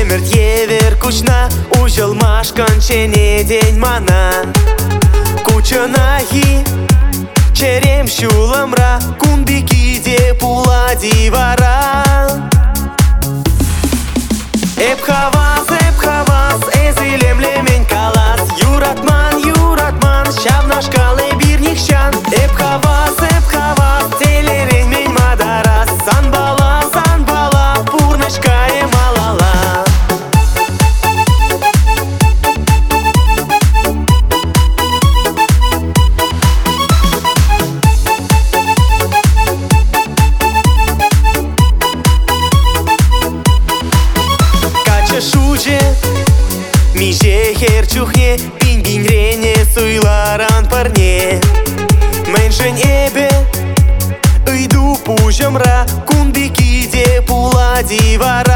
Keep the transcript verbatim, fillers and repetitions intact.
Темірт евер кучна, ужылмаш кончене день мана. Кучынаги, черем шулымра, кунбекиде пула дивара. Эп хавас, эп хавас, эзилемле мен калас. Юратман, юратман, шавнашкалы бир нихшан. Эп хавас, эп хавас, телерен мен мадарас. Сан бала, сан бала, пурнашкае малала. Шуче, миже хер чухне, пинь-пинь рене суйларан парне. Меншень эбе, ыйду пужамра, кунбекиде пула дивара.